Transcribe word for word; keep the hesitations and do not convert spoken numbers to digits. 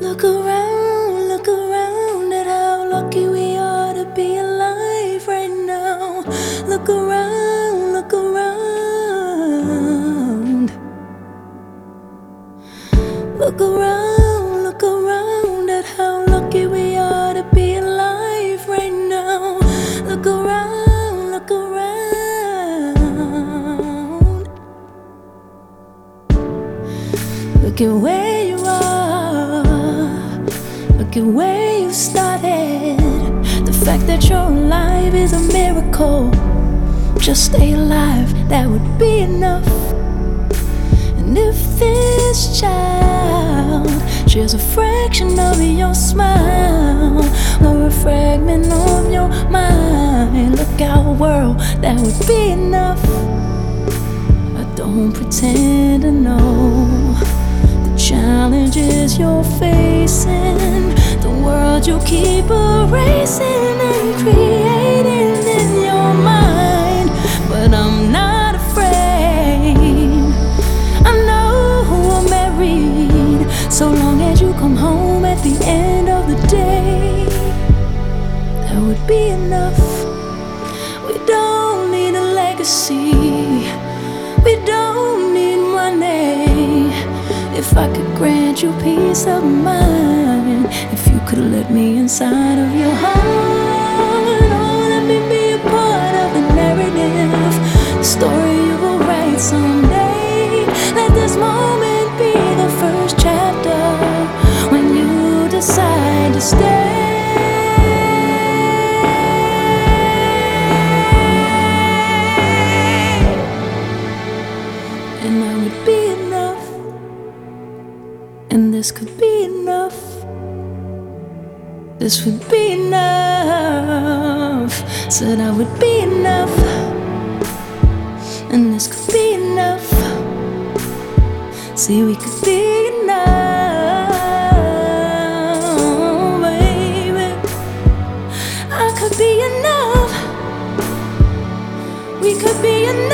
Look around, look around at how lucky we are to be alive right now. Look around, look around. Look around, look around at how lucky we are to be alive right now. Look around, look around. Look at where you are. Look at where you started. The fact that you're alive is a miracle. Just stay alive, that would be enough. And if this child shares a fraction of your smile or a fragment of your mind, look our world, that would be enough. I don't pretend to know the challenges you're facing, the world you keep erasing and creating in your mind. But I'm not afraid. I know we're married, so long as you come home at the end of the day, that would be enough. We don't need a legacy, we don't need money. If I could grant you peace of mind, if you could let me inside of your heart, oh, let me be a part of the narrative, the story you will write someday. Let this moment be the first chapter when you decide to stay. And that would be enough. And this could be enough. This would be enough. Said I would be enough. And this could be enough. See, we could be enough, baby. I could be enough. We could be enough.